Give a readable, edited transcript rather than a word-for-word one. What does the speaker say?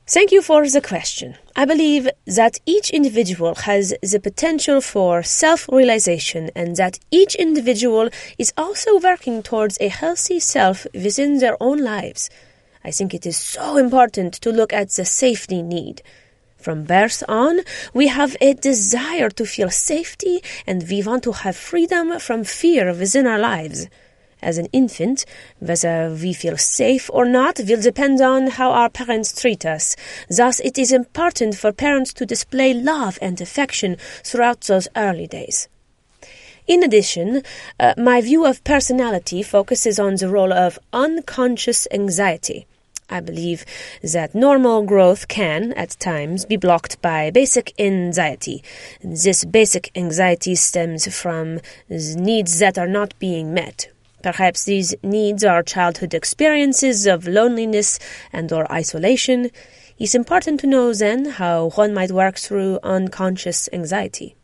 Thank you for the question. I believe that each individual has the potential for self-realization and that each individual is also working towards a healthy self within their own lives. I think it is so important to look at the safety need. From birth on, we have a desire to feel safety and we want to have freedom from fear within our lives. As an infant, whether we feel safe or not will depend on how our parents treat us. Thus, it is important for parents to display love and affection throughout those early days. In addition, my view of personality focuses on the role of unconscious anxiety. I believe that normal growth can, at times, be blocked by basic anxiety. This basic anxiety stems from needs that are not being met. Perhaps these needs are childhood experiences of loneliness and or isolation. It's important to know then how one might work through unconscious anxiety.